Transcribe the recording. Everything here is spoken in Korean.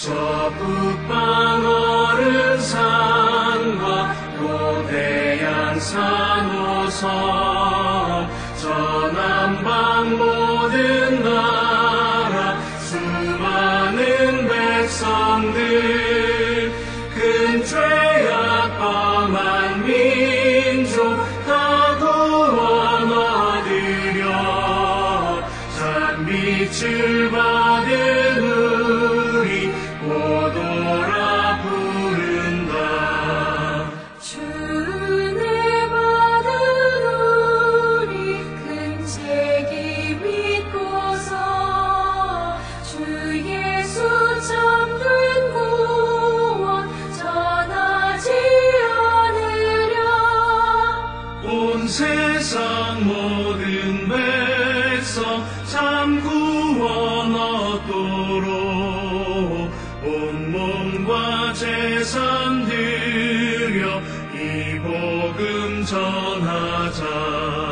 저 북방 어른 산과 고대양 산호섬 저 남방 모든 나라 수많은 백성들 큰 죄악 범한 민족 다 구원 얻으려 찬빛을 받은 우리 오도라 부른다. 주은혜 받은 우리 큰 책임 믿고서 주 예수 참된 구원 전하지 않으랴. 온 세상 모든 백성 참 구원 얻도록 온 몸과 재산 드려 이 복음 전하자.